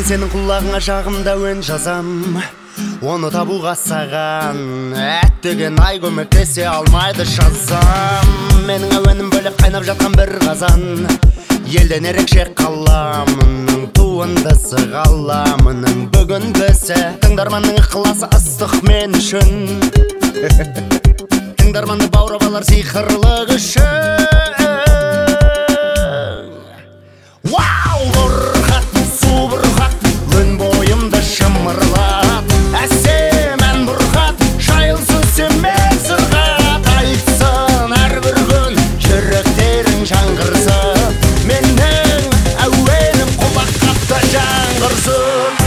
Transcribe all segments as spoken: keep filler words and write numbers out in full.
сенің құлағыңа жағымда өн жазам, оны табуға саған әттеген ай көмектесе алмайды жазам. Менің әуенім бөлек қайнап жатқан бір қазан, елден ерекше қаламының туындысы ғаламының бүгінгісі. Тыңдарманның ықыласы ыстық мен үшін, тыңдарманды баурап алар сиқырлы күші. Вау, бұрқақ, су бұрқақ, өн бойымды шымырлат. Әсем ән бұрқат, жайылсын сенмен сырғат. Айтсын әрбір күн жүректерің жаңғырсын, менің әуенім құлаққапта жаңғырсын.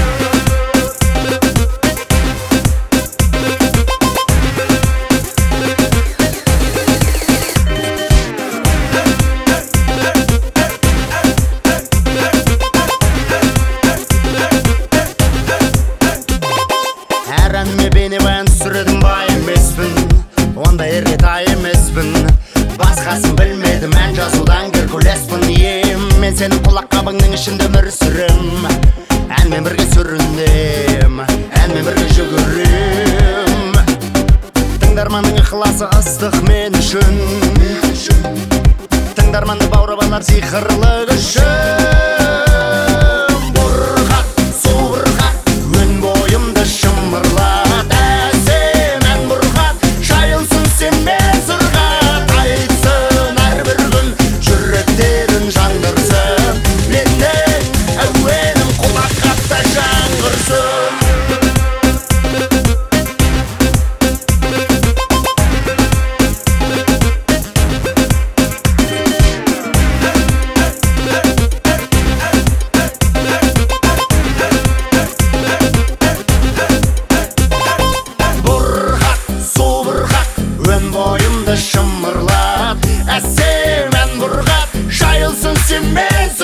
Әнме бейнебаян түсірдім бай емеспін, онда ерге тай емеспін. Басқасын білмедім, ән жазудан геркулеспін. Ем, мен сенің құлаққабыңның ішінде өмір сүрем, әнмен бірге сүрінем, әнмен бірге жүгірем. Тыңдарманның ықыласы ыстық мен үшін, тыңдарманды баурап алар сиқырлы күші. Бойымды шымырлат, әсем ән бұрғат, жайылсын сенмен